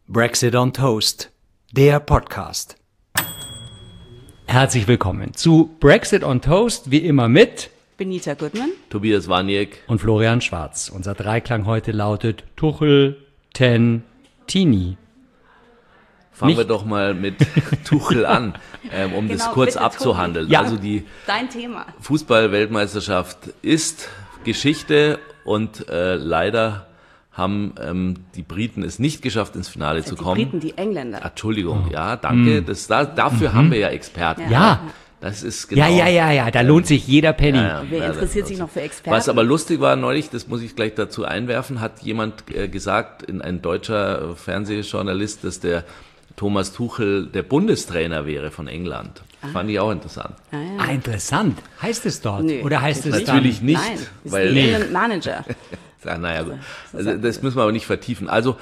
Brexit on Toast, der Podcast. Herzlich willkommen zu Brexit on Toast, wie immer mit Benita Goodman, Tobias Waniek und Florian Schwarz. Unser Dreiklang heute lautet Tuchel, Ten, Tini. Fangen wir doch mal mit Tuchel an, um das kurz abzuhandeln. Ja. Also die dein Thema. Fußball-Weltmeisterschaft ist Geschichte und leider haben die Briten es nicht geschafft, ins Finale zu kommen. Die Briten, die Engländer. Entschuldigung, ja, danke. Dafür haben wir ja Experten. Ja. Das ist genau. Ja, da lohnt sich jeder Penny. Wer interessiert sich noch für Experten? Was aber lustig war neulich, das muss ich gleich dazu einwerfen, hat jemand gesagt, ein deutscher Fernsehjournalist, dass der Thomas Tuchel der Bundestrainer wäre von England. Fand ich auch interessant. Ah, interessant. Heißt es dort? Nee, Oder heißt es natürlich nicht, Nein, ist weil ein Manager. Naja, gut. Also das müssen wir aber nicht vertiefen. Also,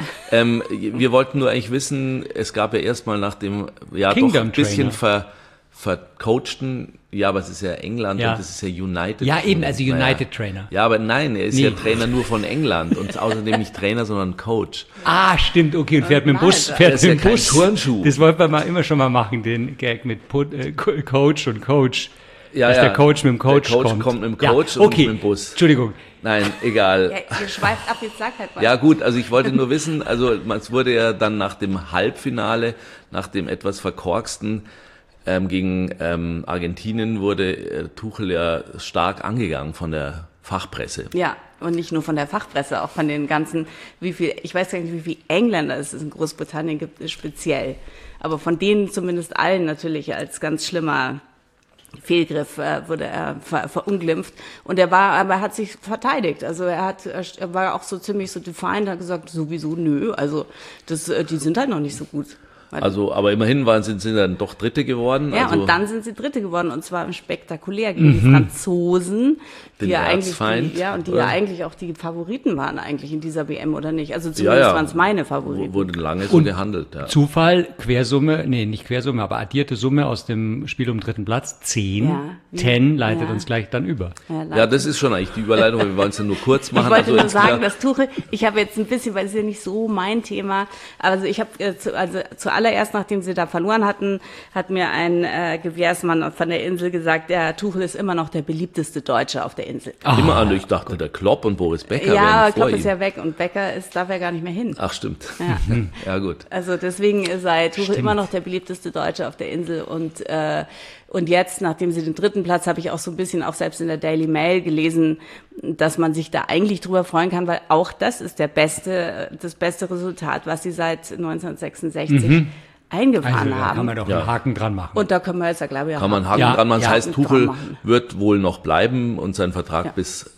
wir wollten nur eigentlich wissen, es gab ja erstmal nach dem, ja Kingdom doch ein bisschen Trainer. vercoachten, ja, aber es ist ja England Ja. und es ist ja United. Ja, eben, also Naja. United Trainer. Ja, aber nein, er ist Nee. ja Trainer nur von England und außerdem nicht Trainer, sondern Coach. Ah, stimmt, okay, und fährt mit dem Bus. Manager. Fährt Das ist mit dem ja kein Bus. Turnschuh. Das wollten wir immer schon mal machen, den Gag mit Coach und Coach. Ja, Dass ja. der Coach mit dem Coach Der Coach kommt. kommt mit dem Ja, Coach und okay. nicht mit dem Bus. Entschuldigung. Nein, egal. Ja, ihr schweift ab, jetzt sag halt mal. Ja gut, also ich wollte nur wissen, also es wurde ja dann nach dem Halbfinale, nach dem etwas verkorksten gegen Argentinien, wurde Tuchel ja stark angegangen von der Fachpresse. Ja, und nicht nur von der Fachpresse, auch von den ganzen, ich weiß gar nicht, wie viele Engländer es in Großbritannien gibt, speziell. Aber von denen zumindest allen natürlich als ganz schlimmer Fehlgriff wurde er verunglimpft und aber er hat sich verteidigt. Also er war auch so ziemlich so defiant, hat gesagt, sowieso nö, also die sind halt noch nicht so gut. Also, aber immerhin sind sie dann doch Dritte geworden. Ja, also und dann sind sie Dritte geworden und zwar spektakulär gegen die Franzosen, Den die ja Erzfeind, eigentlich die oder? ja eigentlich auch die Favoriten waren eigentlich in dieser WM oder nicht? Also zumindest waren es meine Favoriten. Wurde lange so Und gehandelt. Ja. Zufall, Quersumme, nee, nicht Quersumme, aber addierte Summe aus dem Spiel um dritten Platz, 10. Ja, wie- 10 leitet ja. uns gleich dann über. Ja, das ist schon eigentlich die Überleitung, wir wollen es ja nur kurz machen. Ich wollte nur jetzt sagen, wieder- dass Tuchel, ich habe jetzt ein bisschen, weil es ist ja nicht so mein Thema, aber also ich habe zuallererst, nachdem sie da verloren hatten, hat mir ein Gewährsmann von der Insel gesagt, der Tuchel ist immer noch der beliebteste Deutsche auf der Insel. Immer an, ich dachte, der Klopp und Boris Becker Ja, aber wären vor Klopp ist ihm. ja weg und Becker darf ja gar nicht mehr hin. Ach, stimmt. Ja. Ja, gut. Also deswegen sei Tuchel immer noch der beliebteste Deutsche auf der Insel und jetzt, nachdem sie den dritten Platz, habe ich auch so ein bisschen auch selbst in der Daily Mail gelesen, dass man sich da eigentlich drüber freuen kann, weil auch das ist das beste Resultat, was sie seit 1966 eingefahren Also, da haben. kann man doch einen Haken dran machen. Und da können wir jetzt ja, glaube ich, auch Kann man Haken Ja, dran machen. Das ja. heißt, Dran Tuchel machen. wird wohl noch bleiben und seinen Vertrag Ja. bis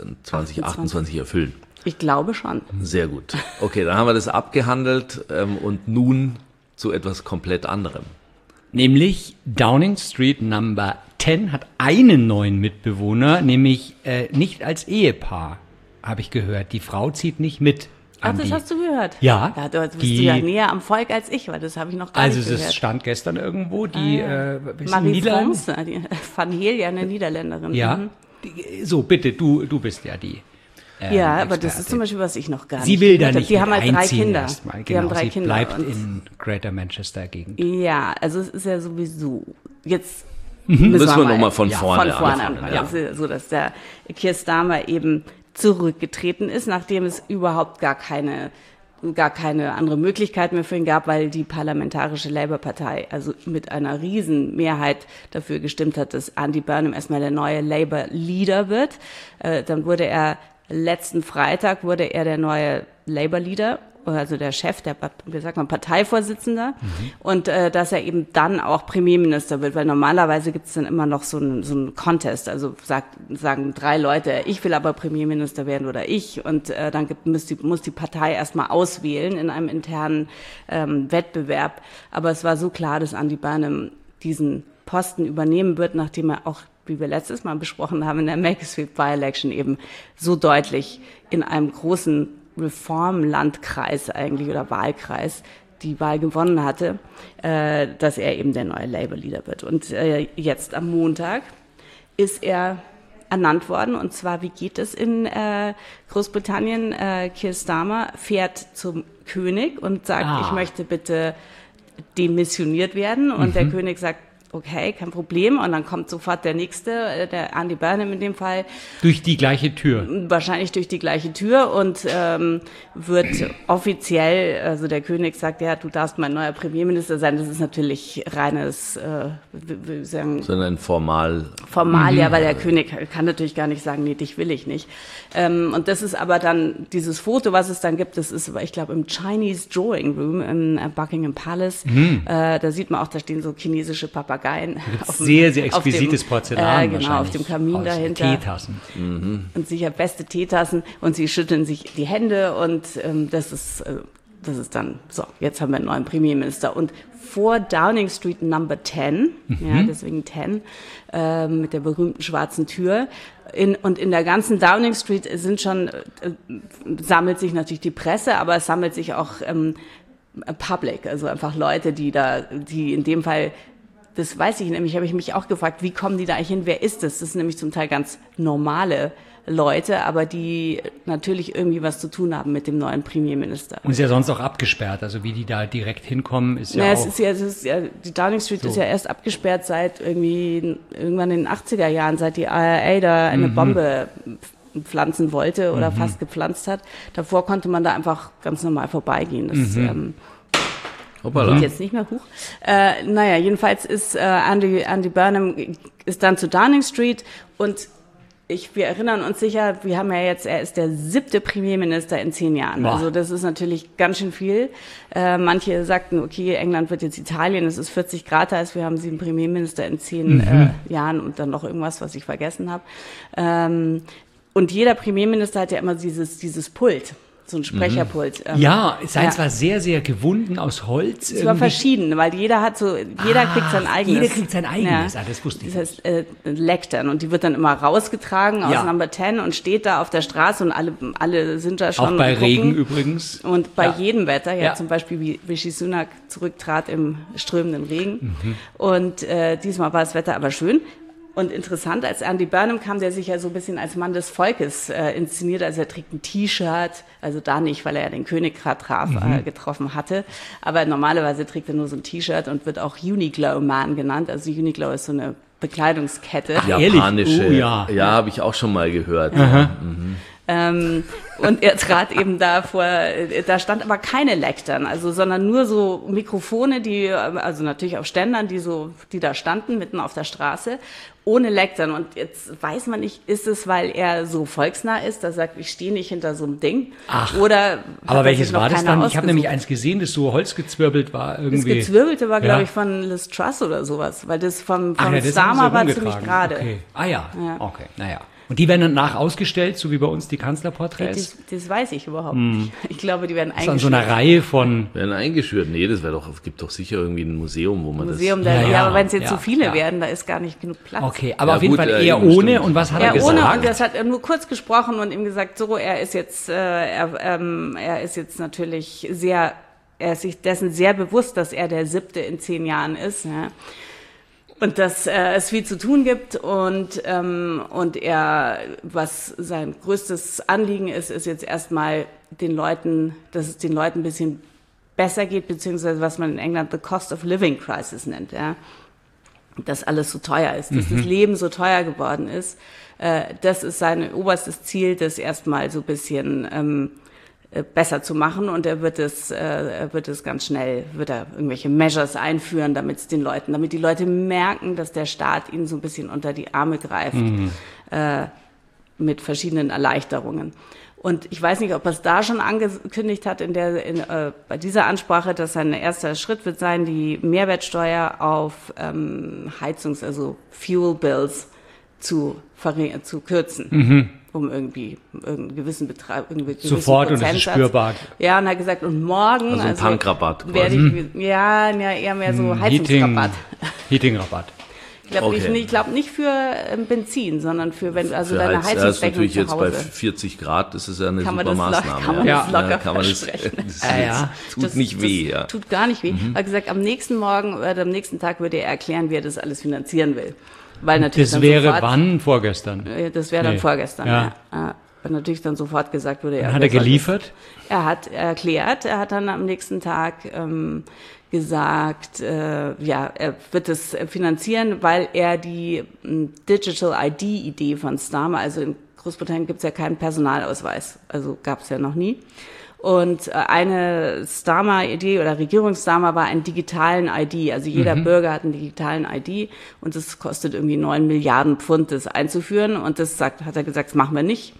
2028 erfüllen. Ich glaube schon. Sehr gut. Okay, dann haben wir das abgehandelt und nun zu etwas komplett anderem. Nämlich Downing Street Number 10 hat einen neuen Mitbewohner, nämlich nicht als Ehepaar, habe ich gehört. Die Frau zieht nicht mit. Ach, das hast du gehört? Ja. Da bist du ja näher am Volk als ich, weil das habe ich noch gar Also nicht gehört. es stand gestern irgendwo, die Marie Niederlande. France, Van Heel, ja, eine Niederländerin. Ja. Mhm. So, bitte, du bist ja die. Ja, aber das Expertin. ist zum Beispiel, was ich noch gar nicht Sie will da gehört habe. nicht Die mit haben halt 3 einziehen Kinder. erstmal. Die Genau, haben 3 sie Kinder. bleibt und in Greater Manchester Gegend. ja, also es ist ja sowieso, jetzt Müssen wir mal nochmal von ja, vorne von vorne anfangen. anfangen. Ja. Es ist ja so, dass der Keir Starmer eben zurückgetreten ist, nachdem es überhaupt gar keine andere Möglichkeit mehr für ihn gab, weil die parlamentarische Labour-Partei also mit einer riesen Mehrheit dafür gestimmt hat, dass Andy Burnham erstmal der neue Labour-Leader wird. Dann wurde er letzten Freitag der neue Labour-Leader, also der Chef, wie sagt man, Parteivorsitzender. Und dass er eben dann auch Premierminister wird, weil normalerweise gibt es dann immer noch so einen Contest, also sagen 3 Leute, ich will aber Premierminister werden oder ich, und dann muss die Partei erstmal auswählen in einem internen Wettbewerb. Aber es war so klar, dass Andy Burnham diesen Posten übernehmen wird, nachdem er auch, wie wir letztes Mal besprochen haben, in der Macclesfield By-Election eben so deutlich in einem großen Reformlandkreis eigentlich oder Wahlkreis die Wahl gewonnen hatte, dass er eben der neue Labour-Leader wird. Und jetzt am Montag ist er ernannt worden. Und zwar, wie geht es in Großbritannien? Keir Starmer fährt zum König und sagt, ich möchte bitte demissioniert werden. Und der König sagt, okay, kein Problem. Und dann kommt sofort der Nächste, der Andy Burnham in dem Fall. Durch die gleiche Tür. Wahrscheinlich durch die gleiche Tür und wird offiziell, also der König sagt, ja, du darfst mein neuer Premierminister sein. Das ist natürlich reines, wie sagen, sondern formal, ja, weil der König kann natürlich gar nicht sagen, nee, dich will ich nicht. Und das ist aber dann dieses Foto, was es dann gibt, das ist, ich glaube, im Chinese Drawing Room im Buckingham Palace. Da sieht man auch, da stehen so chinesische Papageien. Sehr, sehr exquisites Porzellan genau, auf dem Kamin dahinter. Teetassen. Und sicher beste Teetassen und sie schütteln sich die Hände und das ist dann, so, jetzt haben wir einen neuen Premierminister. Und vor Downing Street Number 10, ja, deswegen 10, mit der berühmten schwarzen Tür, und in der ganzen Downing Street sammelt sich natürlich die Presse, aber es sammelt sich auch Public, also einfach Leute, die in dem Fall, das weiß ich nämlich, habe ich mich auch gefragt, wie kommen die da eigentlich hin, wer ist das? Das sind nämlich zum Teil ganz normale Leute, aber die natürlich irgendwie was zu tun haben mit dem neuen Premierminister. Und ist ja sonst auch abgesperrt, also wie die da direkt hinkommen, ist ja auch... Die Downing Street ist ja erst abgesperrt seit irgendwann in den 80er Jahren, seit die IRA da eine Bombe pflanzen wollte oder fast gepflanzt hat. Davor konnte man da einfach ganz normal vorbeigehen. Das geht jetzt nicht mehr hoch. Jedenfalls ist Andy Burnham ist dann zu Downing Street und wir erinnern uns sicher, er ist der 7. Premierminister in 10 Jahren. Boah. Also das ist natürlich ganz schön viel. Manche sagten, okay, England wird jetzt Italien, es ist 40 Grad heißt, wir haben 7 Premierminister in 10 Jahren und dann noch irgendwas, was ich vergessen habe. Und jeder Premierminister hat ja immer dieses Pult. So ein Sprecherpult. Seins war sehr, sehr gewunden aus Holz. Es war verschieden, weil jeder kriegt sein eigenes. Jeder kriegt sein eigenes, das wusste ich. Das heißt Lectern und die wird dann immer rausgetragen aus Number 10 und steht da auf der Straße und alle sind da schon. Auch bei Regen übrigens. Und bei jedem Wetter, zum Beispiel wie Rishi Sunak zurücktrat im strömenden Regen. Und diesmal war das Wetter aber schön. Und interessant, als Andy Burnham kam, der sich ja so ein bisschen als Mann des Volkes inszeniert, also er trägt ein T-Shirt, also da nicht, weil er ja den König gerade getroffen hatte, aber normalerweise trägt er nur so ein T-Shirt und wird auch Uniqlo Man genannt, also Uniqlo ist so eine Bekleidungskette. Ach, japanische, ja, habe ich auch schon mal gehört. Und er trat eben da stand aber keine Lektern, sondern nur so Mikrofone, also natürlich auf Ständern, die da standen, mitten auf der Straße, ohne Lektern. Und jetzt weiß man nicht, ist es, weil er so volksnah ist, dass er sagt, ich stehe nicht hinter so einem Ding? Oder aber welches war das dann? Ich habe nämlich eins gesehen, das so holzgezwirbelt war irgendwie. Das Gezwirbelte war, glaube ich, von Liz Truss oder sowas, weil das vom Starmer war ziemlich gerade. Okay. Okay, naja. Und die werden dann nach ausgestellt, so wie bei uns die Kanzlerporträts? Das weiß ich überhaupt nicht. Ich glaube, die werden eingeschürt. Das ist an so einer Reihe von... Werden eingeschürt? Nee, es gibt doch sicher irgendwie ein Museum, wo man das... Aber wenn es jetzt so viele werden, da ist gar nicht genug Platz. Okay, aber auf jeden Fall eher ohne. Stimmt. Und was hat er gesagt? Ohne, und das hat er nur kurz gesprochen und ihm gesagt, so, er ist jetzt natürlich er ist sich dessen sehr bewusst, dass er der 7. in 10 Jahren ist, ja. Und dass es viel zu tun gibt und was sein größtes Anliegen ist jetzt erstmal dass es den Leuten ein bisschen besser geht, beziehungsweise was man in England the Cost of Living Crisis nennt, ja. Dass alles so teuer ist, dass das Leben so teuer geworden ist. Das ist sein oberstes Ziel, das erstmal so ein bisschen besser zu machen und er wird es ganz schnell, wird er irgendwelche Measures einführen, damit die Leute merken, dass der Staat ihnen so ein bisschen unter die Arme greift, mit verschiedenen Erleichterungen. Und ich weiß nicht, ob er es da schon angekündigt hat bei dieser Ansprache, dass sein erster Schritt wird sein, die Mehrwertsteuer auf also Fuel Bills zu kürzen. Um irgendeinen gewissen Betrag, sofort und es ist spürbar. Ja, und er hat gesagt, und morgen, also ein Tankrabatt werde ich, eher mehr so Heizungsrabatt. Heating-Rabatt. Ich glaube nicht für Benzin, sondern für deine Heizungsdecke zu Hause. Das ist natürlich jetzt bei 40 Grad, das ist ja eine super Maßnahme. Kann man das tut nicht weh. Ja. Tut gar nicht weh. Er hat gesagt, am nächsten Tag würde er erklären, wie er das alles finanzieren will. weil natürlich das wäre wann? Vorgestern? Das wäre dann vorgestern, ja. Weil natürlich dann sofort gesagt wurde, hat er geliefert? Er hat erklärt, er hat dann am nächsten Tag gesagt, er wird es finanzieren, weil er die Digital ID-Idee von Starmer, also in Großbritannien gibt es ja keinen Personalausweis, also gab es ja noch nie. Und eine Starmer-Idee oder Regierungs-Starmer war einen digitalen ID. Also jeder Bürger hat einen digitalen ID und das kostet irgendwie 9 Milliarden Pfund, das einzuführen. Und das hat er gesagt, das machen wir nicht.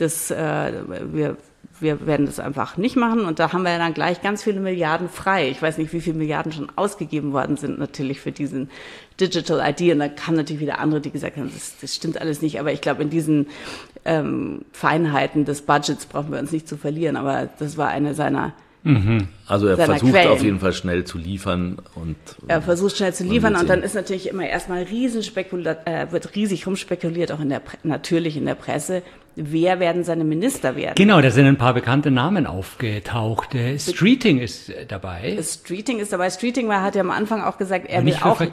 Wir werden das einfach nicht machen. Und da haben wir ja dann gleich ganz viele Milliarden frei. Ich weiß nicht, wie viele Milliarden schon ausgegeben worden sind natürlich für diesen Digital ID. Und da kamen natürlich wieder andere, die gesagt haben, das stimmt alles nicht. Aber ich glaube, in diesen Feinheiten des Budgets brauchen wir uns nicht zu verlieren. Aber das war eine seiner Also er versucht Quellen. auf jeden Fall schnell zu liefern. Er versucht schnell zu liefern und dann ist natürlich immer erstmal wird riesig rumspekuliert, auch natürlich in der Presse. Wer werden seine Minister werden? Genau, da sind ein paar bekannte Namen aufgetaucht. Streeting ist dabei. Streeting ist dabei. Streeting hat ja am Anfang auch gesagt, er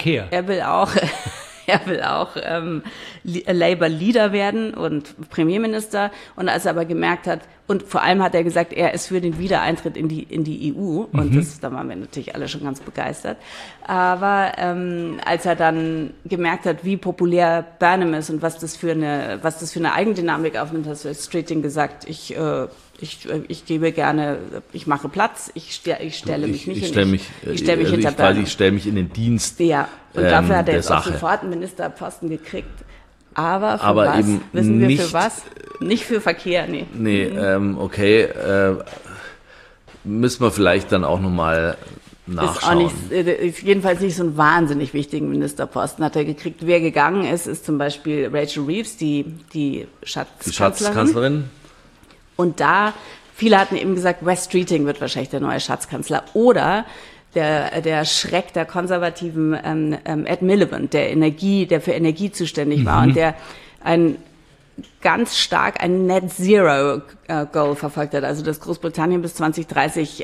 will auch Labour-Leader werden und Premierminister. Und als er aber gemerkt hat, und vor allem hat er gesagt, er ist für den Wiedereintritt in die EU. Und da waren wir natürlich alle schon ganz begeistert. Aber als er dann gemerkt hat, wie populär Burnham ist und was das für eine Eigendynamik aufnimmt, hat Streeting gesagt, ich gebe gerne, ich mache Platz, ich stelle mich hinter Burnham. Ich stelle mich in den Dienst. Ja, und dafür hat er jetzt auch sofort einen Ministerposten gekriegt. Aber für was? Eben Wissen wir nicht, für was? Nicht für Verkehr, nee. Nee, okay. Müssen wir vielleicht dann auch nochmal nachschauen. Ist jedenfalls nicht so ein wahnsinnig wichtigen Ministerposten hat er gekriegt. Wer gegangen ist zum Beispiel Rachel Reeves, die Schatzkanzlerin. Und viele hatten eben gesagt, Wes Streeting wird wahrscheinlich der neue Schatzkanzler. Oder der Schreck der konservativen Ed Miliband, der für Energie zuständig war und der ganz stark ein Net Zero Goal verfolgt hat, also dass Großbritannien bis 2030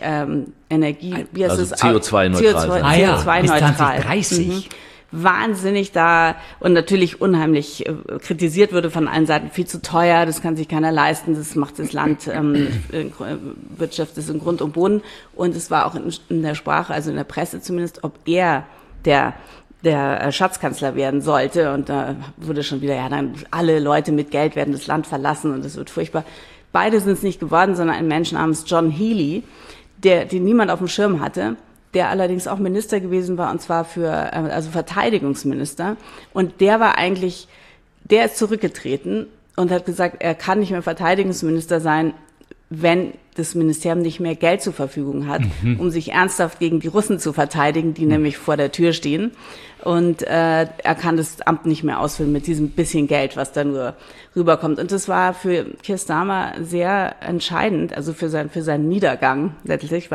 CO2-neutral bis 2030. Wahnsinnig da und natürlich unheimlich kritisiert wurde von allen Seiten, viel zu teuer, das kann sich keiner leisten, das macht das Land, Wirtschaft ist in Grund und Boden. Und es war auch in der Sprache, also in der Presse zumindest, ob er der Schatzkanzler werden sollte. Und da wurde schon wieder, dann alle Leute mit Geld werden das Land verlassen und es wird furchtbar. Beide sind es nicht geworden, sondern ein Mensch namens John Healey, den niemand auf dem Schirm hatte, der allerdings auch Minister gewesen war, und zwar also Verteidigungsminister. Und der ist zurückgetreten und hat gesagt, er kann nicht mehr Verteidigungsminister sein, wenn das Ministerium nicht mehr Geld zur Verfügung hat, um sich ernsthaft gegen die Russen zu verteidigen, die nämlich vor der Tür stehen. Und er kann das Amt nicht mehr ausfüllen mit diesem bisschen Geld, was da nur rüberkommt. Und das war für Keir Starmer sehr entscheidend, also für seinen Niedergang letztlich,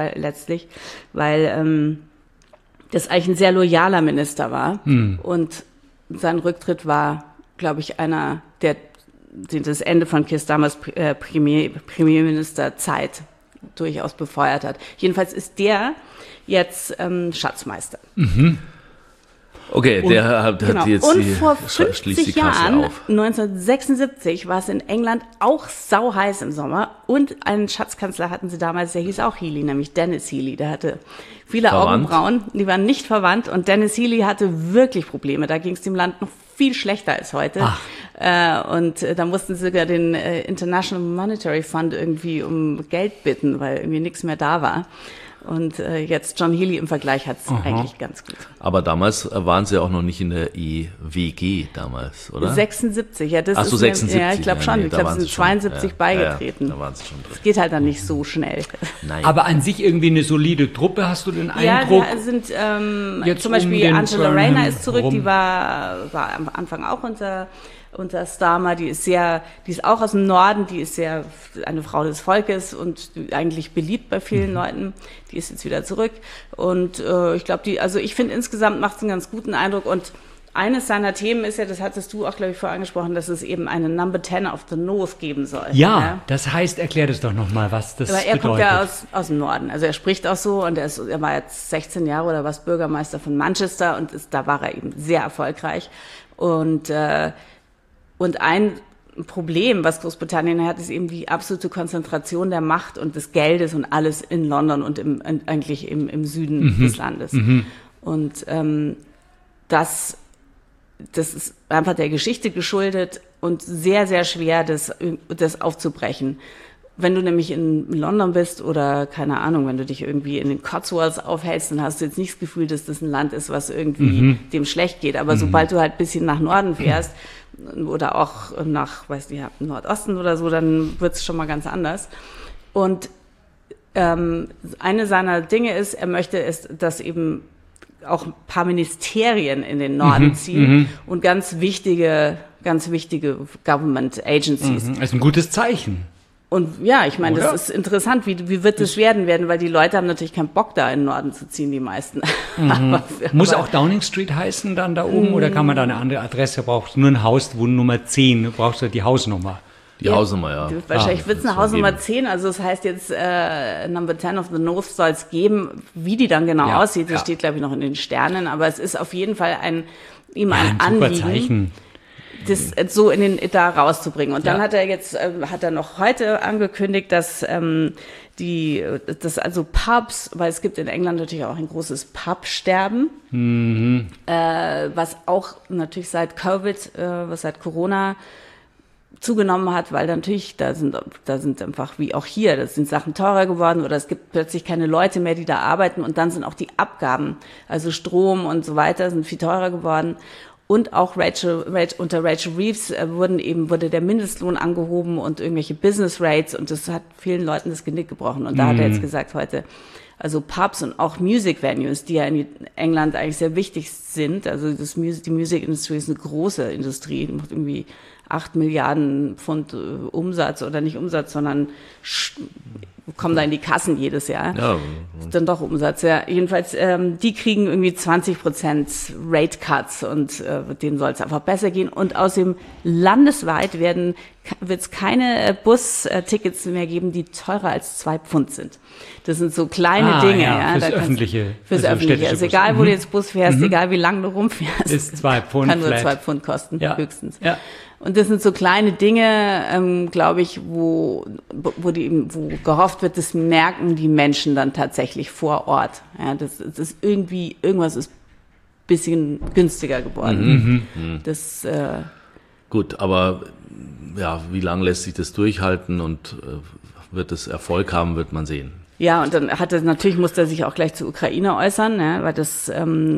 weil das eigentlich ein sehr loyaler Minister war. Und sein Rücktritt war, glaube ich, das Ende von Keir Starmers Premierministerzeit durchaus befeuert hat. Jedenfalls ist der jetzt Schatzmeister. Okay, der hat jetzt und vor 50 Jahren, auf. 1976, war es in England auch sauheiß im Sommer und einen Schatzkanzler hatten sie damals, der hieß auch Healey, nämlich Dennis Healey. Der hatte viele Augenbrauen, die waren nicht verwandt und Dennis Healey hatte wirklich Probleme. Da ging es dem Land noch viel schlechter als heute. Und da mussten sie sogar den International Monetary Fund irgendwie um Geld bitten, weil irgendwie nichts mehr da war. Und jetzt John Healey im Vergleich hat es eigentlich ganz gut. Aber damals waren sie auch noch nicht in der EWG damals, oder? 76, ja. Ach so, 76. Ja, ich glaube schon. Ich glaube, sie sind 72 beigetreten. Da waren sie schon drin. Es geht halt dann nicht so schnell. Nein. Aber an sich irgendwie eine solide Truppe, hast du den Eindruck? Ja, sind zum Beispiel Angela Rayner ist zurück, die war am Anfang auch unter Starmer, die ist auch aus dem Norden, die ist eine Frau des Volkes und eigentlich beliebt bei vielen Leuten. Die ist jetzt wieder zurück und ich glaube, ich finde insgesamt macht es einen ganz guten Eindruck und eines seiner Themen ist ja, das hattest du auch, glaube ich, vorher angesprochen, dass es eben eine Number 10 of the North geben soll. Ja, das heißt, erklär das doch nochmal, was das bedeutet. Aber er kommt ja aus dem Norden, also er spricht auch so und er war jetzt 16 Jahre oder was Bürgermeister von Manchester und da war er eben sehr erfolgreich. Und ein Problem, was Großbritannien hat, ist eben die absolute Konzentration der Macht und des Geldes und alles in London und eigentlich im Süden des Landes. Und das ist einfach der Geschichte geschuldet und sehr, sehr schwer, das aufzubrechen. Wenn du nämlich in London bist oder, keine Ahnung, wenn du dich irgendwie in den Cotswolds aufhältst, dann hast du jetzt nicht das Gefühl, dass das ein Land ist, was irgendwie dem schlecht geht. Aber sobald du halt ein bisschen nach Norden fährst oder auch nach, Nordosten oder so, dann wird es schon mal ganz anders. Und eine seiner Dinge ist, er möchte dass eben auch ein paar Ministerien in den Norden ziehen und ganz wichtige Government Agencies. Das ist ein gutes Zeichen. Und ja, ich meine, das ist interessant, wie wird das werden, weil die Leute haben natürlich keinen Bock, da in den Norden zu ziehen, die meisten. Muss auch Downing Street heißen dann da oben oder kann man da eine andere Adresse, brauchst du nur ein Haus, wo Nummer 10, brauchst du die Hausnummer? Die Hausnummer, ja. Wahrscheinlich wird es eine Hausnummer 10, also das heißt jetzt Number 10 of the North soll es geben. Wie die dann genau aussieht, das steht, glaube ich, noch in den Sternen, aber es ist auf jeden Fall ein Anliegen. Zeichen. Das so da rauszubringen. Und dann hat er noch heute angekündigt, dass also Pubs, weil es gibt in England natürlich auch ein großes Pubsterben, was auch natürlich seit Corona zugenommen hat, weil natürlich da sind einfach wie auch hier, das sind Sachen teurer geworden oder es gibt plötzlich keine Leute mehr, die da arbeiten und dann sind auch die Abgaben, also Strom und so weiter, sind viel teurer geworden. Und auch unter Rachel Reeves wurde der Mindestlohn angehoben und irgendwelche Business Rates und das hat vielen Leuten das Genick gebrochen. Und da hat er jetzt gesagt heute, also Pubs und auch Music Venues, die ja in England eigentlich sehr wichtig sind, also die Music Industry ist eine große Industrie, die macht irgendwie 8 Milliarden Pfund Umsatz oder nicht Umsatz, sondern kommen da in die Kassen jedes Jahr. Ja. Ist dann doch Umsatz, ja. Jedenfalls, die kriegen irgendwie 20% Rate Cuts und denen soll es einfach besser gehen. Und außerdem landesweit wird es keine Bustickets mehr geben, die teurer als 2 Pfund sind. Das sind so kleine Dinge. Ja, fürs Öffentliche. Fürs Öffentliche. Also egal, wo du jetzt Bus fährst, egal wie lang du rumfährst. Ist 2 Pfund. Kann nur 2 Pfund kosten, höchstens. Ja. Und das sind so kleine Dinge, glaube ich, wo gehofft wird, das merken die Menschen dann tatsächlich vor Ort. Ja, das ist irgendwas ist ein bisschen günstiger geworden. Das, gut, aber ja, wie lange lässt sich das durchhalten und wird es Erfolg haben, wird man sehen. Ja, und dann musste er sich auch gleich zur Ukraine äußern, ne, weil das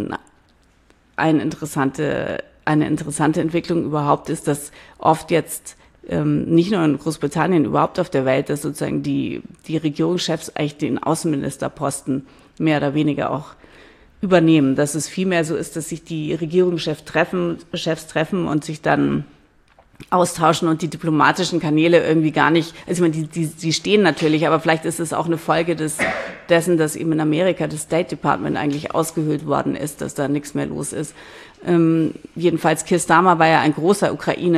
eine interessante Entwicklung überhaupt ist, dass oft jetzt nicht nur in Großbritannien, überhaupt auf der Welt, dass sozusagen die Regierungschefs eigentlich den Außenministerposten mehr oder weniger auch übernehmen. Dass es vielmehr so ist, dass sich die Regierungschefs treffen und sich dann austauschen und die diplomatischen Kanäle irgendwie gar nicht, also ich meine, die stehen natürlich, aber vielleicht ist es auch eine Folge dessen, dass eben in Amerika das State Department eigentlich ausgehöhlt worden ist, dass da nichts mehr los ist. Jedenfalls Keir Starmer war ja ein großer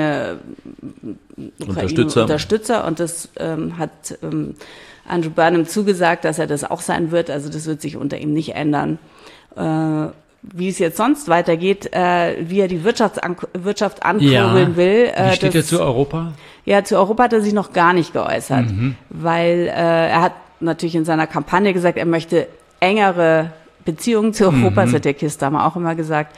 Ukraine-Unterstützer und das hat Andrew Burnham zugesagt, dass er das auch sein wird, also das wird sich unter ihm nicht ändern. Wie es jetzt sonst weitergeht, wie er die Wirtschaft ankurbeln will. Wie steht er zu Europa? Ja, zu Europa hat er sich noch gar nicht geäußert, weil er hat natürlich in seiner Kampagne gesagt, er möchte engere Beziehungen zu Europa, das hat der Keir Starmer auch immer gesagt.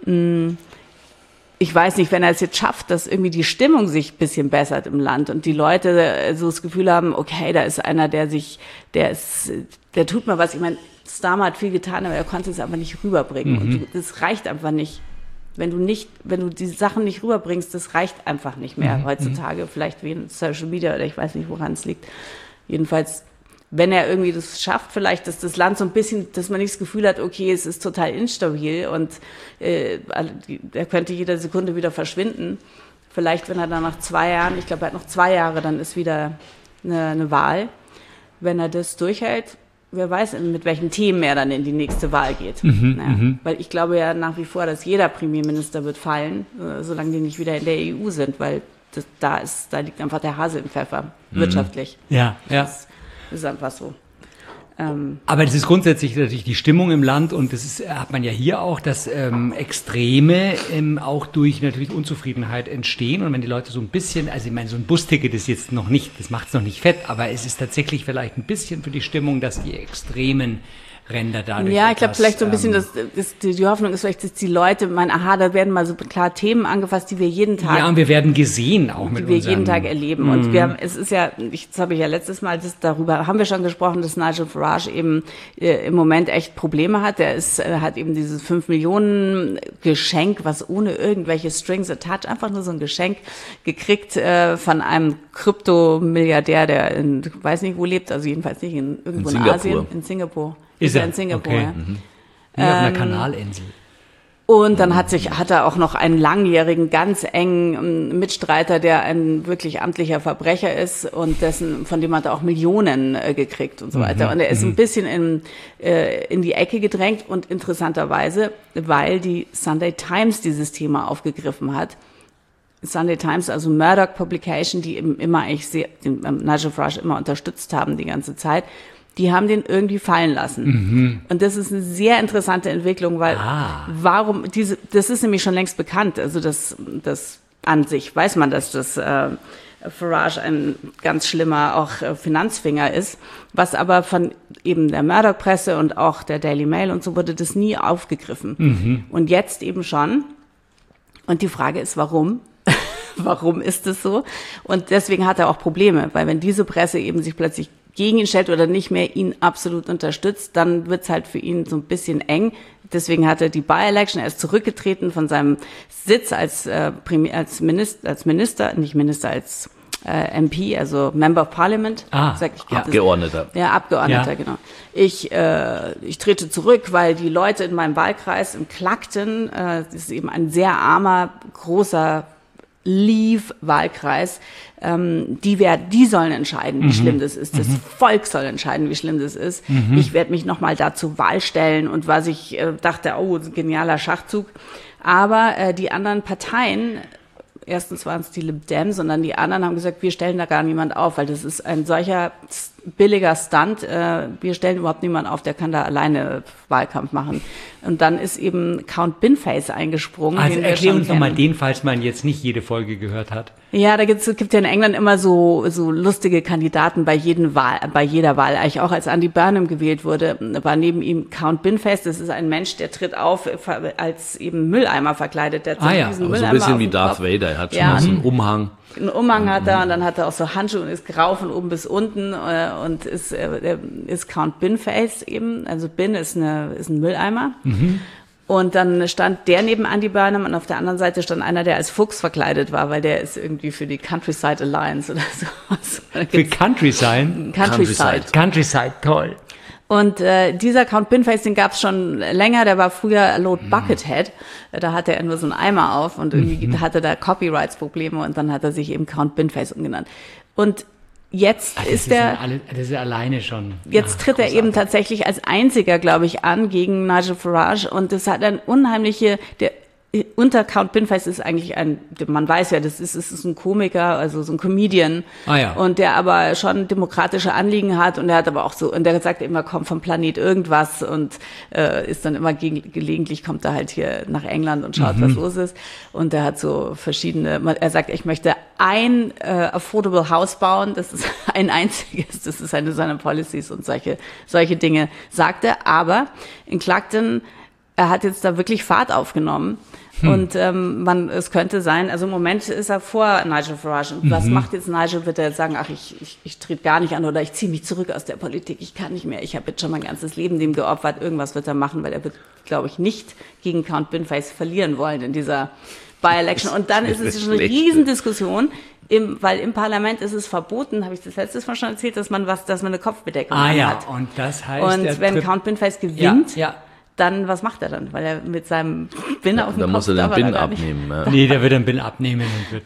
Ich weiß nicht, wenn er es jetzt schafft, dass irgendwie die Stimmung sich ein bisschen bessert im Land und die Leute so das Gefühl haben, okay, da ist einer, der tut mal was. Ich meine, Starmer hat viel getan, aber er konnte es einfach nicht rüberbringen. Und das reicht einfach nicht. Wenn du die Sachen nicht rüberbringst, das reicht einfach nicht mehr heutzutage. Vielleicht wegen Social Media oder ich weiß nicht, woran es liegt. Jedenfalls, wenn er irgendwie das schafft, vielleicht, dass das Land so ein bisschen, dass man nicht das Gefühl hat, okay, es ist total instabil und er könnte jede Sekunde wieder verschwinden. Vielleicht, wenn er dann nach 2 Jahren, ich glaube, er hat noch 2 Jahre, dann ist wieder eine Wahl. Wenn er das durchhält, wer weiß, mit welchen Themen er dann in die nächste Wahl geht. Weil ich glaube ja nach wie vor, dass jeder Premierminister wird fallen, solange die nicht wieder in der EU sind, weil da liegt einfach der Hase im Pfeffer, wirtschaftlich. Ja. Das ist einfach so. Aber das ist grundsätzlich natürlich die Stimmung im Land und das hat man ja hier auch, dass Extreme auch durch natürlich Unzufriedenheit entstehen und wenn die Leute so ein bisschen, also ich meine, so ein Busticket ist jetzt noch nicht, das macht es noch nicht fett, aber es ist tatsächlich vielleicht ein bisschen für die Stimmung, dass die extremen Ränder dadurch. Ja, ich glaube vielleicht so ein bisschen, die Hoffnung ist vielleicht, dass die Leute meinen, aha, da werden mal so klar Themen angefasst, die wir jeden Tag. Ja, und wir werden gesehen auch mit die wir jeden Tag erleben. Und es ist ja, das habe ich ja letztes Mal, darüber haben wir schon gesprochen, dass Nigel Farage eben im Moment echt Probleme hat. Der hat eben dieses 5 Millionen Geschenk, was ohne irgendwelche Strings attached, einfach nur so ein Geschenk gekriegt von einem Kryptomilliardär, der weiß nicht wo lebt, also jedenfalls nicht irgendwo in Asien, in Singapur. Ist er in Singapur, okay. ja. Wie auf einer Kanalinsel. Und dann hat er auch noch einen langjährigen, ganz engen Mitstreiter, der ein wirklich amtlicher Verbrecher ist und von dem hat er auch Millionen gekriegt und so weiter. Und er ist ein bisschen in die Ecke gedrängt und interessanterweise, weil die Sunday Times dieses Thema aufgegriffen hat. Sunday Times, also Murdoch Publication, die eben immer eigentlich den Nigel Farage immer unterstützt haben die ganze Zeit, die haben den irgendwie fallen lassen. Und das ist eine sehr interessante Entwicklung, weil das ist nämlich schon längst bekannt, also das an sich weiß man, dass das Farage ein ganz schlimmer auch Finanzfinger ist, was aber von eben der Murdoch-Presse und auch der Daily Mail und so wurde das nie aufgegriffen. Und jetzt eben schon. Und die Frage ist, warum? Warum ist es so? Und deswegen hat er auch Probleme, weil wenn diese Presse eben sich plötzlich gegen ihn stellt oder nicht mehr ihn absolut unterstützt, dann wird's halt für ihn so ein bisschen eng. Deswegen hat er die By-Election, er ist zurückgetreten von seinem Sitz als MP, also Member of Parliament. Abgeordneter. Ja, Abgeordneter, genau. Ich trete zurück, weil die Leute in meinem Wahlkreis in Clacton, das ist eben ein sehr armer, großer Leave-Wahlkreis, die sollen entscheiden, wie schlimm das ist. Das Volk soll entscheiden, wie schlimm das ist. Ich werde mich nochmal da zur Wahl stellen und was ich dachte, genialer Schachzug. Aber die anderen Parteien, erstens waren es die Lib Dems und dann die anderen haben gesagt, wir stellen da gar niemand auf, weil das ist ein solcher billiger Stunt. Wir stellen überhaupt niemanden auf, der kann da alleine Wahlkampf machen. Und dann ist eben Count Binface eingesprungen. Also erklär uns nochmal den, falls man jetzt nicht jede Folge gehört hat. Ja, gibt ja in England immer so lustige Kandidaten bei jeder Wahl. Eigentlich auch als Andy Burnham gewählt wurde, war neben ihm Count Binface. Das ist ein Mensch, der tritt auf als eben Mülleimer verkleidet. Der diesen Mülleimer so ein bisschen wie Darth Vader. Er hat schon so einen Umhang. Einen Umhang hat er und dann hat er auch so Handschuhe und ist grau von oben bis unten und ist Count Binface eben. Also Bin ist ein Mülleimer. Und dann stand der neben Andy Burnham und auf der anderen Seite stand einer, der als Fuchs verkleidet war, weil der ist irgendwie für die Countryside Alliance oder sowas. Für Countryside? Countryside, toll. Und dieser Count Binface, den gab's schon länger, der war früher Lord Buckethead. Da hatte er nur so einen Eimer auf und irgendwie hatte da Copyrights-Probleme und dann hat er sich eben Count Binface umgenannt. Und jetzt das ist alleine schon. Jetzt tritt er eben tatsächlich als einziger, glaube ich, an gegen Nigel Farage und das hat ein unter Count Binface ist eigentlich man weiß ja, das ist ein Komiker, also so ein Comedian. Und der aber schon demokratische Anliegen hat und der hat aber auch so, und der sagt immer, kommt vom Planet irgendwas und ist dann immer gelegentlich kommt er halt hier nach England und schaut, was los ist. Und der hat so er sagt, ich möchte ein affordable House bauen, das ist ein einziges, das ist eine seiner Policies und solche Dinge sagt er. Aber in Clacton, er hat jetzt da wirklich Fahrt aufgenommen. Und es könnte sein, also im Moment ist er vor Nigel Farage. Und was macht jetzt Nigel? Wird er jetzt sagen, ach, ich trete gar nicht an oder ich ziehe mich zurück aus der Politik, ich kann nicht mehr, ich habe jetzt schon mein ganzes Leben dem geopfert. Irgendwas wird er machen, weil er wird, glaube ich, nicht gegen Count Binface verlieren wollen in dieser By-Election. Und dann ist es schon eine Riesendiskussion, weil im Parlament ist es verboten, habe ich das letztes Mal schon erzählt, dass man eine Kopfbedeckung hat. Und das heißt, und wenn Count Binface gewinnt, dann, was macht er dann? Weil er mit seinem Bin auf dem Kopf... Dann muss er den Bin abnehmen. Ja. Nee, der wird den Bin abnehmen.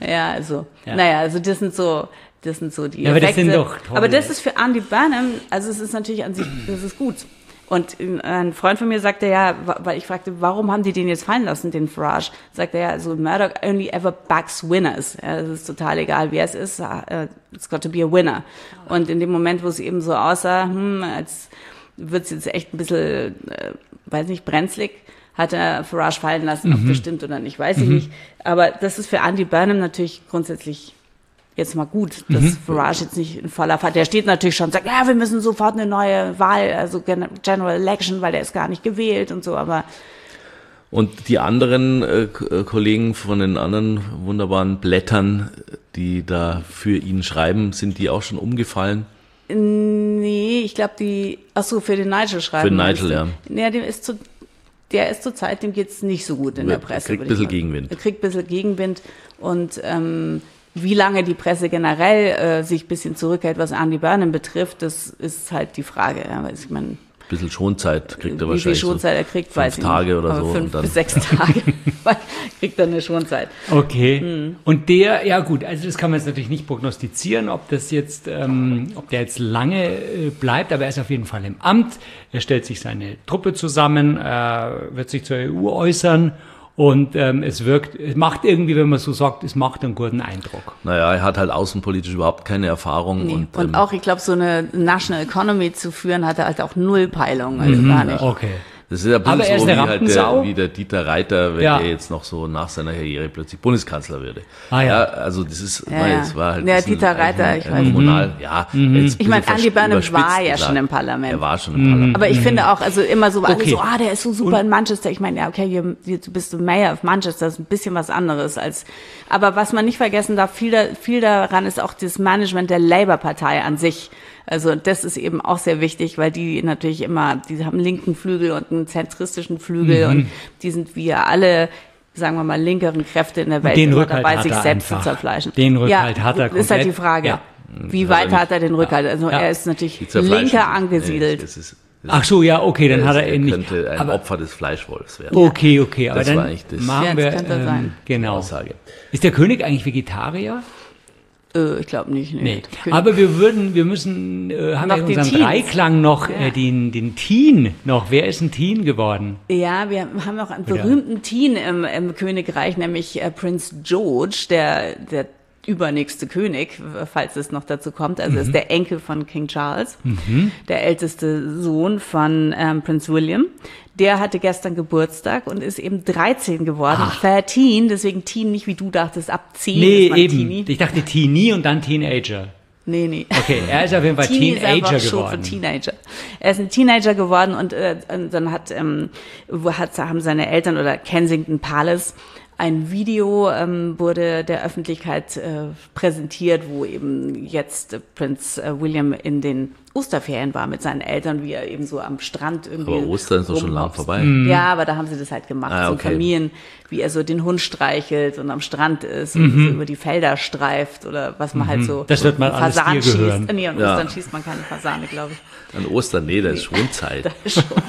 Also das sind so die Effekte. Aber das sind doch toll. Aber das ist für Andy Burnham, also es ist natürlich an sich, das ist gut. Und ein Freund von mir sagte weil ich fragte, warum haben die den jetzt fallen lassen, den Farage? Sagte er, also Murdoch only ever backs winners. Ja, es ist total egal, wer es ist, it's got to be a winner. Und in dem Moment, wo es eben so aussah, als wird es jetzt echt ein bisschen, weiß nicht, brenzlig, hat er Farage fallen lassen, ob das stimmt oder nicht, weiß ich nicht. Aber das ist für Andy Burnham natürlich grundsätzlich jetzt mal gut, dass Farage jetzt nicht in voller Fahrt, der steht natürlich schon und sagt, ja, wir müssen sofort eine neue Wahl, also General Election, weil der ist gar nicht gewählt und so, aber Und die anderen Kollegen von den anderen wunderbaren Blättern, die da für ihn schreiben, sind die auch schon umgefallen? nee, ich glaube für den Nigel schreiben. Für Nigel, ja. Ja, der ist zurzeit, dem geht's nicht so gut in der Presse. Kriegt ein bisschen Gegenwind. Er kriegt ein bisschen Gegenwind und wie lange die Presse generell sich ein bisschen zurückhält, was Andy Burnham betrifft, das ist halt die Frage. Ja, weil ich meine, Ein bisschen Schonzeit kriegt er wie viel wahrscheinlich. Schonzeit er kriegt, weiß ich nicht. 5 Tage oder Aber so. 5 bis 6 Tage kriegt er eine Schonzeit. Okay. Und der, ja gut, also das kann man jetzt natürlich nicht prognostizieren, ob der jetzt lange bleibt, aber er ist auf jeden Fall im Amt. Er stellt sich seine Truppe zusammen, wird sich zur EU äußern und es macht irgendwie, wenn man so sagt, es macht einen guten Eindruck. Naja, er hat halt außenpolitisch überhaupt keine Erfahrung. Nee. Und, Und auch, ich glaube, so eine National Economy zu führen, hat er halt auch null Peilung, also gar nicht. Okay. das ist ja ein Aber er ist bisschen so eine wie, halt Rampensau. wie der Dieter Reiter, wenn Ja. er jetzt noch so nach seiner Karriere plötzlich Bundeskanzler würde. Ah, ja. Also das ist, Ja, ja. es war halt Ja, ein bisschen Dieter Reiter, ein ich weiß. kommunal, ja. Ich meine, Andy Burnham war ja schon im Parlament. Er war schon im Parlament. Aber ich finde auch, also immer so, alle Okay. so, der ist so super in Manchester. Ich meine, ja, okay, du bist Mayor of Manchester, das ist ein bisschen was anderes als, aber was man nicht vergessen darf, viel daran ist auch das Management der Labour-Partei an sich. Also das ist eben auch sehr wichtig, weil die natürlich immer, die haben einen linken Flügel und einen zentristischen Flügel und die sind wie alle, sagen wir mal, linkeren Kräfte in der Welt den immer Rückhalt dabei, hat sich er selbst einfach. zu zerfleischen. Den Rückhalt hat er ist halt die komplett. Frage. Ja. Wie weit hat er den Rückhalt? Also Ja. er ist natürlich Die zerfleischen linker sich. angesiedelt. Das ist, Ach so, ja, okay, dann hat er er ihn nicht. könnte ein Aber, Opfer des Fleischwolfs werden. okay, aber Das dann war eigentlich das- machen Ja, wir, das könnte sein. genau. Aussage. Ist der König eigentlich Vegetarier? Ich glaube nicht. Nee. König- Aber wir müssen, haben Noch wir in die unserem Teens. Dreiklang noch den Teen noch. Wer ist ein Teen geworden? Ja, wir haben auch einen berühmten Teen im Königreich, nämlich Prinz George, der übernächste König, falls es noch dazu kommt. Also ist der Enkel von King Charles, der älteste Sohn von Prinz William. Der hatte gestern Geburtstag und ist eben 13 geworden. 13, deswegen Teen, nicht wie du dachtest, ab 10 Nee, ist man eben. Teenie. Ich dachte Teenie und dann Teenager. Nee. Okay, er ist auf jeden Fall Teenie ist Teenager einfach Short für geworden. Teenager. Er ist ein Teenager geworden und dann haben seine Eltern oder Kensington Palace ein Video wurde der Öffentlichkeit präsentiert, wo eben jetzt Prinz William in den Osterferien war mit seinen Eltern, wie er eben so am Strand irgendwie. Aber Ostern ist doch schon lang rumhopst. vorbei. Ja, aber da haben sie das halt gemacht, so okay. Familien, wie er so den Hund streichelt und am Strand ist und so über die Felder streift oder was man halt so. Das wird mal alles Fasan dir schießt. gehören. Nee, an Ja. Ostern schießt man keine Fasane, glaube ich. An Ostern, nee, das ist Schonzeit. Das ist schon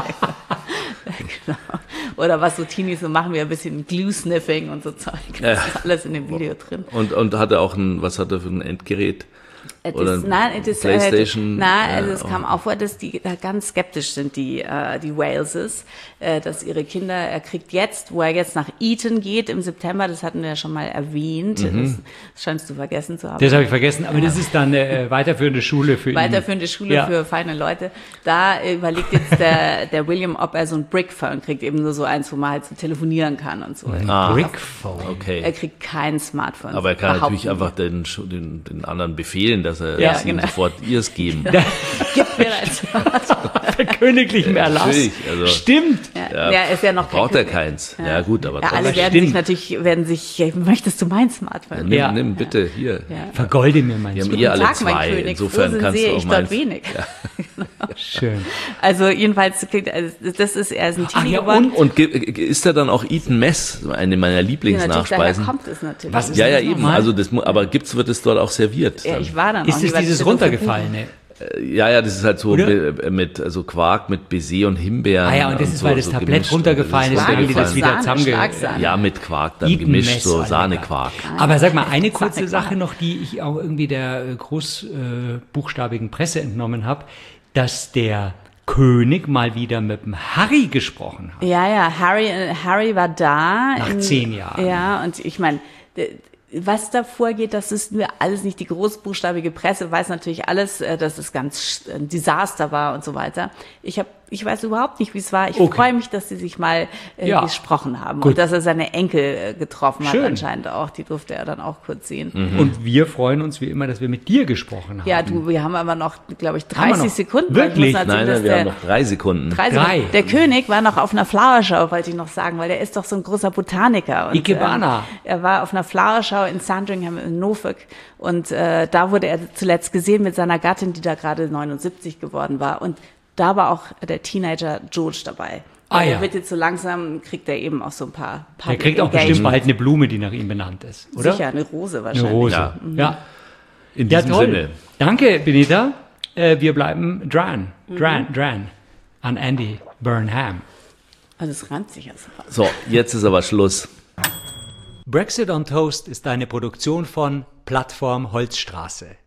genau. Oder was so Teenies so machen, wie ein bisschen Glue-Sniffing und so Zeug. Das ist alles in dem Video drin. Und hat er auch was hat er für ein Endgerät? Oder PlayStation? Also es kam auch vor, dass die da ganz skeptisch sind, die Waleses, dass ihre Kinder, er kriegt jetzt, wo er jetzt nach Eton geht im September, das hatten wir ja schon mal erwähnt, das scheinst du vergessen zu haben. Das habe ich vergessen, aber das ist dann eine weiterführende Schule für ihn. Weiterführende Schule Ja. für feine Leute. Da überlegt jetzt der William, ob er so ein Brickphone kriegt, eben nur so eins, wo man halt so telefonieren kann und so. Brickphone. Er Okay. kriegt kein Smartphone. Aber er kann natürlich Überhaupt einfach den anderen befehlen, dass er Ja, dass sie ihm genau. sofort ihrs geben. nicht. Gib mir ein Smartphone. Der königlichen Erlass. natürlich, also- Stimmt. Ja, er ist ja noch kein Braucht er König. keins. Ja, gut, aber Ja, alle trotzdem. werden sich, möchtest du mein Smartphone? Nimm, Ja. nimm bitte hier. Vergolde mir mein Wir haben Smartphone. eh alle Tag, mein zwei. König. Insofern Wo kannst sehe du auch ich dort meins. wenig. Schön. Also jedenfalls, er ist ein Ach Teenie ja, geworden. Und ist er dann auch Eton Mess, eine meiner Ja, natürlich, daher Lieblingsnachspeisen? kommt es natürlich. Was ist Ja, ja, das eben. nochmal? Also aber wird es dort auch serviert? Ja, dann? ich war dann Ist auch es nie, weil dieses das ist so viel runtergefallene? Ja, das ist halt so Oder? mit also Quark mit Baiser und Himbeeren. Ah ja, und das ist, so, weil das so Tablett gemischt. runtergefallen ist, Das dann haben die das Sahne, wieder zusammenge... Schlagsahne. Ja, mit Quark dann Eton gemischt, Mess, so oh, Sahnequark. Aber sag mal, eine kurze Sahnequark. Sache noch, die ich auch irgendwie der großbuchstabigen Presse entnommen habe, dass der König mal wieder mit dem Harry gesprochen hat. Ja, Harry war da. Nach 10 Jahren. Ja, und ich meine, was da vorgeht, das ist mir alles nicht. Die großbuchstabige Presse weiß natürlich alles, dass es ganz ein Desaster war und so weiter. Ich weiß überhaupt nicht, wie es war. Ich freue mich, dass sie sich mal gesprochen haben. Gut. Und dass er seine Enkel getroffen Schön. hat anscheinend auch. Die durfte er dann auch kurz sehen. Und wir freuen uns wie immer, dass wir mit dir gesprochen haben. Ja, wir haben aber noch, glaube ich, Haben wir 30 noch? Sekunden. Wirklich? Nein, wir haben noch 3 Sekunden. 3 Sekunden. Der König war noch auf einer Flower-Show, wollte ich noch sagen, weil der ist doch so ein großer Botaniker. Und, Ikebana. Er war auf einer Flower-Show in Sandringham in Norfolk und da wurde er zuletzt gesehen mit seiner Gattin, die da gerade 79 geworden war. Und da war auch der Teenager George dabei. Er wird jetzt so langsam, kriegt er eben auch so ein paar Er kriegt auch bestimmt bald eine Blume, die nach ihm benannt ist, oder? Sicher, eine Rose wahrscheinlich. Eine Rose, ja. In diesem toll. Sinne. Danke, Benita. Wir bleiben dran an Andy Burnham. Also es reimt sich also. So, jetzt ist aber Schluss. Brexit on Toast ist eine Produktion von Plattform Holzstraße.